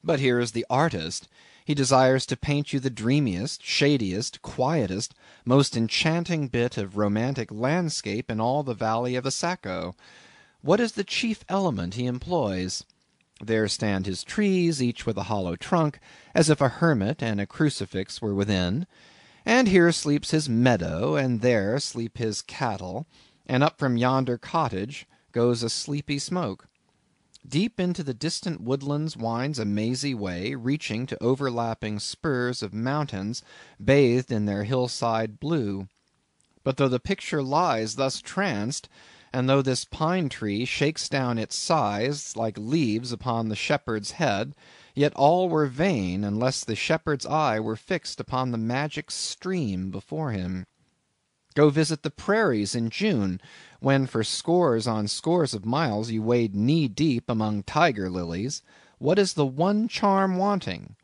But here is the artist; he desires to paint you the dreamiest, shadiest, quietest, most enchanting bit of romantic landscape in all the valley of the Saco. What is the chief element he employs? There stand his trees, each with a hollow trunk, as if a hermit and a crucifix were within; and here sleeps his meadow, and there sleep his cattle, and up from yonder cottage goes a sleepy smoke. Deep into the distant woodlands winds a mazy way, reaching to overlapping spurs of mountains bathed in their hillside blue. But though the picture lies thus tranced, and though this pine tree shakes down its sighs like leaves upon the shepherd's head, yet all were vain, unless the shepherd's eye were fixed upon the magic stream before him. Go visit the prairies in June, when for scores on scores of miles you wade knee deep among tiger lilies; what is the one charm wanting?